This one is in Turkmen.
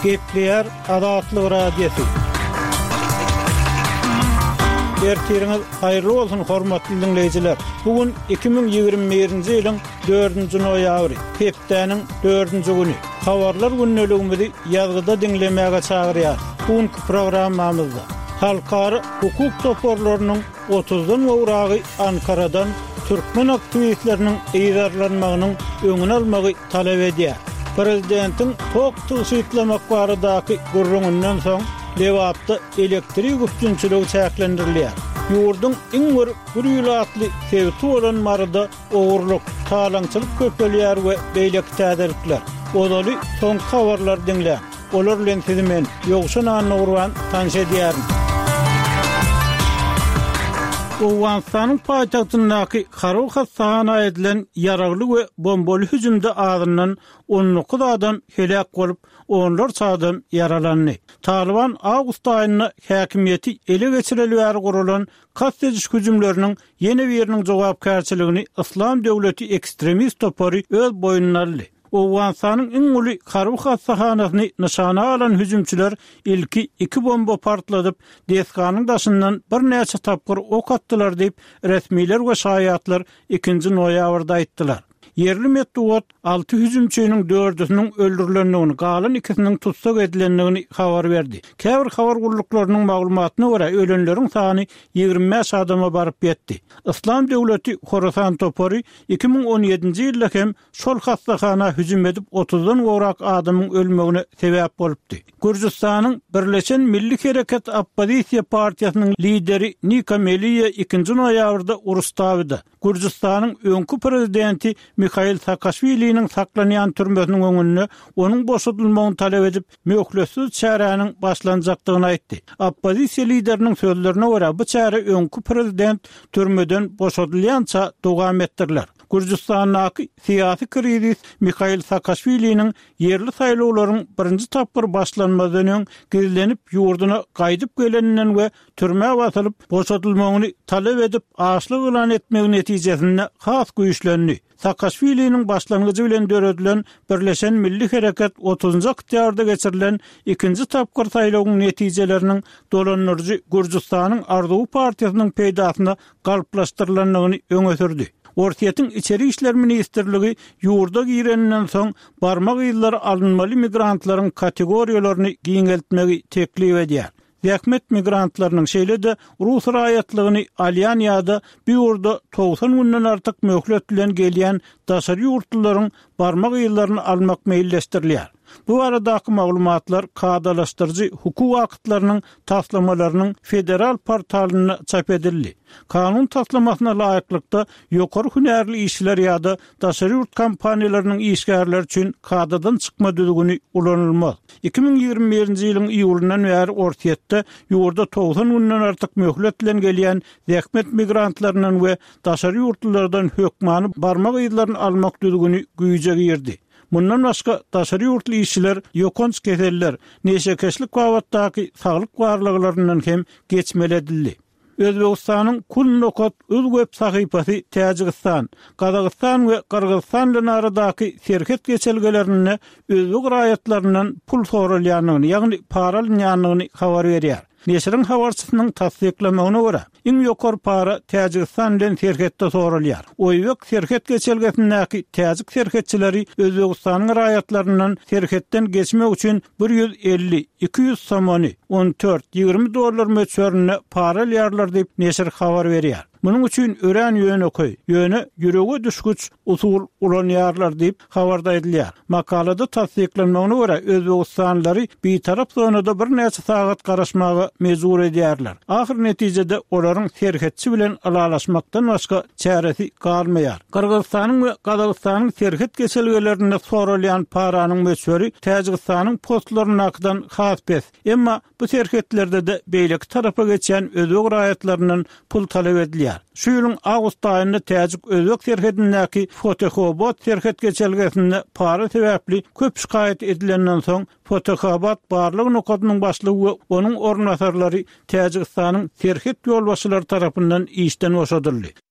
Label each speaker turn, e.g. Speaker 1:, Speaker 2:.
Speaker 1: Gepleyer Adatlyk radiosu. Ertiriniz hayırlı olsun hormatly dinleyijiler. Bugün 2021-nji ýylyň 4-nji noýabry, hepdeniň 4-nji güni. Habarlar günneligimizi ýazgyda dinlemäge çagyrýar. Bugünkü programmamyzda halkary hukuk toporlarynyň 30-dan gowragy Ankaradan türkmen aktivistleriniň eýdarlanmagynyň öňüni almagy talap edýär. Prezidentiň tok tygşytlamak baradaky gurrundan soň Lewapda elektrik güpçünçiligi çäklendirilýär. Ýurdun iň bir ýylatly sebäbi bolan marada ogurluk, talaňçylyk köpelýär we beýleki täderlikler. Olaly soň habarlar dinle. Olar bilen sizi men Ýogşan Nurwan tanış edýärim. Owganistanyň paýtagtyndaky Haruh Hassana edilen ýaragly we bombaly hüjümde azyndan 19 adam helak bolup, onlar adam yaralandy. Taliban awgust aýyna häkimiýeti ele geçirilýär gurulan kastediş hüjümleriniň ýene biriniň jogapkärçiligini Islam döwleti ekstremist topory öz boýnuna aldy. Owganistanyň iň uly Haruh Hassanasyny nişana alan hüjümçiler ilki 2 bomba partladyp, deskanyň daşyndan bir näçe tapgyr ok atdylar diýip resmiler we şaýatlar 2-nji noýabrda aýtdylar. Yerli medeniýet 6 hüjümçiniň 4-üniň öldürilendigini, galan 2-siniň tutsak edilendigini habar berdi. Käbir habar guruluklarynyň maglumatyna görä ölenleriň sany 25 adama baryp ýetdi. Islam döwleti Khorasan topory 2017-nji ýylda hem şol hassahana hüjüm edip 30-dan gowrak adamyň ölmegine sebäp bolupdy. Gürjistanyň Birleşen Milli Hereket Oppozisiýa partiýasynyň lideri Nika Meliýe 2-nji noýabrda Urustawda Gürjistanyň öňkü prezidenti Mikhail Saakashviliň saklanýan türmesiniň öňünde onuň boşadylmagyny talap edip, möhletsiz çäräniň başlanjakdygyny aýtdy. Oppozisiýa lideriniň sözlerine görä bu çäre öňkü prezident türmeden boşadylýança dowam etdirler. Gürjistanyň syýasy krizis Mikhail Saakashviliň yerli saýlawlaryň birinji tapgyr başlanmadan öň gizlenip ýurduna gaýdyp geleninden we türme basylyp boşadylmagyny talap edip aşlyk elan etmegi netijesinde has güýçlendi. Saakashviliň başlangıcı bilen döredilen Birleşen Milli Hereket 30-njy oktýabrda geçirilen 2-nji tapgyr saýlawyň netijeleriniň dolanýarjy Gürjistanyň Arzuw partiýasynyň peýdasyna galplaşdyrylandygyny öňe sürdi. Ortiýetiň içeri işler ministrligi ýurda girenden soň barmak ýyllar alınmaly migrantlaryň kategoriýalaryny giňeltmegi teklip edýär. Zähmet migrantlarynyň şeýle-de Rus raýatlygyny alýan ýa-da bir ýurda 90 günden artyk möhlet bilen gelýän daşary ýurtlaryň barmak ýyllaryny almak meýilleşdirilýär. Bu aradaky maglumatlar kadalaşdyrjy hukuk aktlarynyň taslamalarynyň federal portalyna çap edildi. Kanun taslamasyna laýyklykda ýokary hünärli işler ýa-da daşary ýurt kompaniýalarynyň işgärleri üçin kadadan çykma düzgüni ulanylmaz. 2021-nji ýylyň iýulundan bäri ortiýetde ýurda 90 günden artyk möhlet bilen gelýän zähmet migrantlarynyň we daşary ýurtlardan hökmany barmak ýyllaryny almak düzgüni güýje girdi. Bundan başga daşary ýurtly işçiler ýokonç keseller, neşekeşlik wagtdaky saglyk barlyklarynyň hem geçmeli edildi. Özbegistanyň Kulnokot öz web sahypasy Täjikistan, Kazakystan we Kyrgyzstan bilen aradaky serket geçelgelerini özbek raýatlarynyň pul soralýanyny, ýagny para alýanyny habar berýär. Neşriň habarçysynyň tasdiklamagyna görä, iň ýokary para Täjikistan bilen serketde soralýar. Oýbek serket geçelgesindäki täjik serketçileri Özbegistanyň raýatlarynyň serketden geçmek üçin 150-200 somony $14-20 möçberine para alýarlar diýip neşr habar berýär. Munyň üçin ören ýöne koy, ýöne ýürege düşgüç usul ulanýarlar diýip habarda edilýär. Makalada tasdiklamagyna görä Özbegistanlary bir tarap zonada bir näçe sagat garaşmagy mezur edýärler. Ahir netijede olaryň serhetçi bilen alalaşmakdan başga çäresi galmaýar. Kyrgyzstanyň we Kazakystanyň serhet geçelgelerinde soralýan paranyň möçberi Täjikistanyň postlarynyňdan has bes. Emma bu serhetlerde de beýleki tarafa geçen özbek raýatlarynyň pul talap edilýär. Şu ýylyň awgust aýynda Täjik özbek serhetindäki Fotokhobot serhet geçelgesinde para sebäpli köp şikaýet edilenden soň Fotokhobot barlyk nokatynyň başlygy we onuň ornasarlary Täjikistanyň serhet ýolbaşçylary tarapyndan işden boşadyldy.